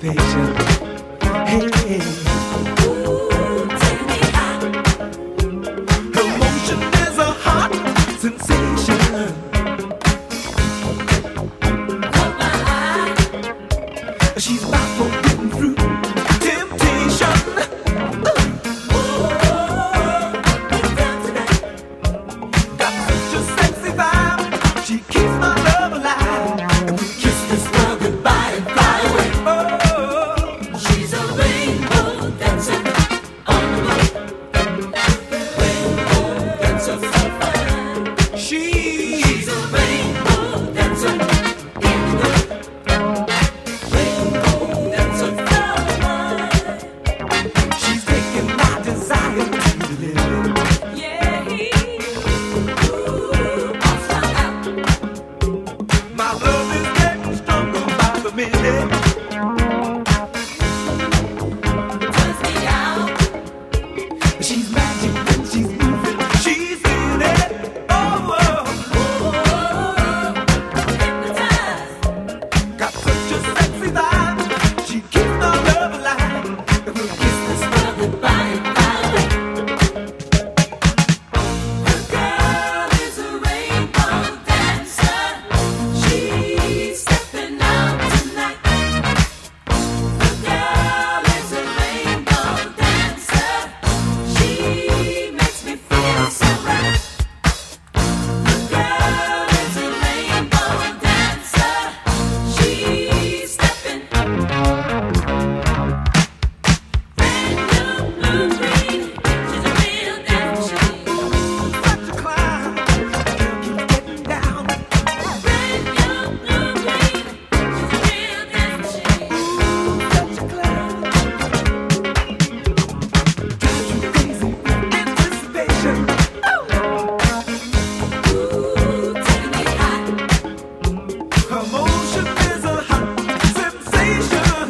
anticipation. Hey, hey. Ooh, take me high. Emotion is a hot sensation. Caught my eye. She's about for getting through temptation. Ooh, get down tonight. Got such a sexy vibe. She keeps my love alive. And we kiss this world goodbye and fly away. Oh, she's a rainbow dancer on the moon. Rainbow dancer so fine. She's a rainbow dancer in the moon. Rainbow dancer so fine. She's taking my desire to the limit. Yeah, ooh, all strung out. My love is getting stronger by the minute. Turns me out. She's magic when she's moving. She's in it. Oh, hypnotized. Got such a sexy vibe. She keeps my love alive. And we'll kiss this world goodbye and fly away. The girl is a rainbow dancer. She's stepping out tonight. The girl is a rainbow dancer. She makes me feel so right. The girl is a rainbow dancer. She's stepping. Red, blue, blue, green. She's a real dance machine. Such a clown. Girl keeps getting down. Red, blue, blue, green. She's a real dance machine. Such a clown. Drives you crazy with anticipation. Ooh, taking me high. Her motion is a hot sensation.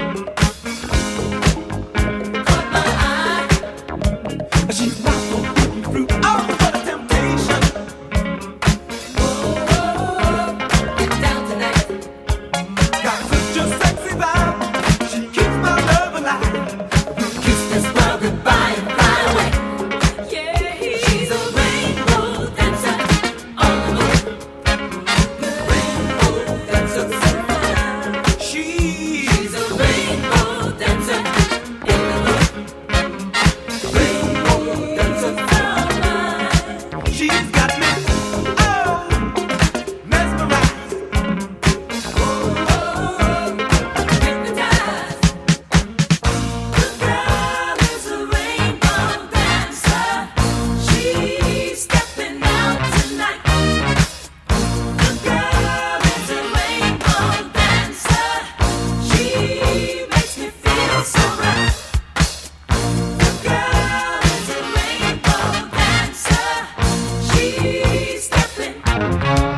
Caught my eye. She's not for getting through. Oh, what a temptation. Whoa, get down tonight. Got such a sexy vibe. She keeps my love alive. We'll kiss this world goodbye and fly away. Yeah, she's a rainbow dancer on the moon. Rainbow dancer so fine. She's a rainbow dancer in the moon. Rainbow dancer so fine. She's got me, oh, mesmerized. Oh, hypnotized. The girl is a rainbow dancer. She's stepping out tonight. The girl is a rainbow dancer. She makes me feel so right. The girl is a rainbow dancer. She's stepping.